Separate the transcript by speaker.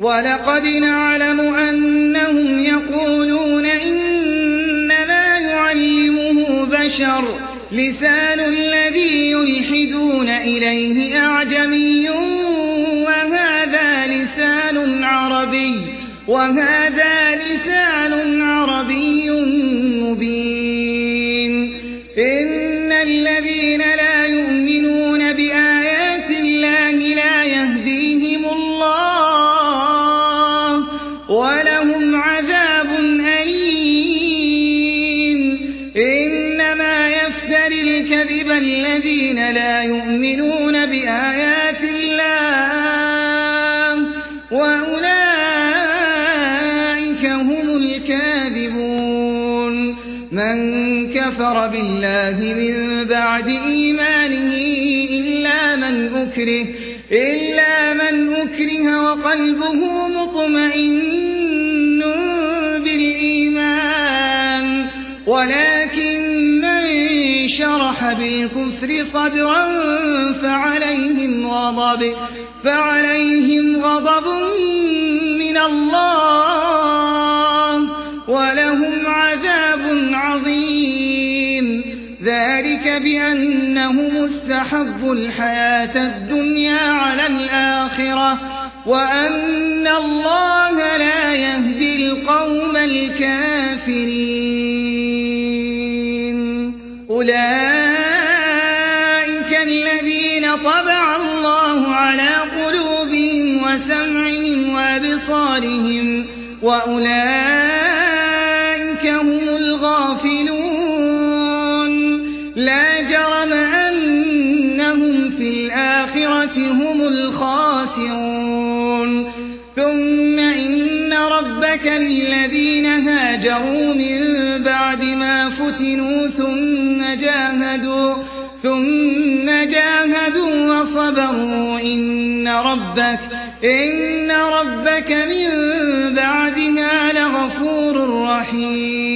Speaker 1: ولقد نعلم أنهم يقولون إنما يعلمه بشر لسان الذي يلحدون إليه أعجمي وهذا لسان عربي مبين إن الذين لا يؤمنون بآيات الله لا يهديهم الله ولهم عذاب أليم إنما يفتري الكذب الذين لا يؤمنون بآيات الله وأولئك هم الكاذبون من كفر بالله من بعد إيمانه إلا من أكره وقلبه مطمئن بالإيمان ولكن من شرح بالكفر صدرا فعليهم غضب من الله ولهم عذاب عظيم ذلك بأنهم استحبوا الحياة الدنيا على الآخرة وأن الله لا يهدي القوم الكافرين أولئك الذين طبع الله على قلوبهم وسمعهم وأبصارهم وأولئك هم الغافلون لا جرم أنهم في الآخرة هم الخاسرون ثم إن ربك للذين هاجروا من بعد ما فتنوا ثم جاهدوا وصبروا إن ربك من بعدها لغفور رحيم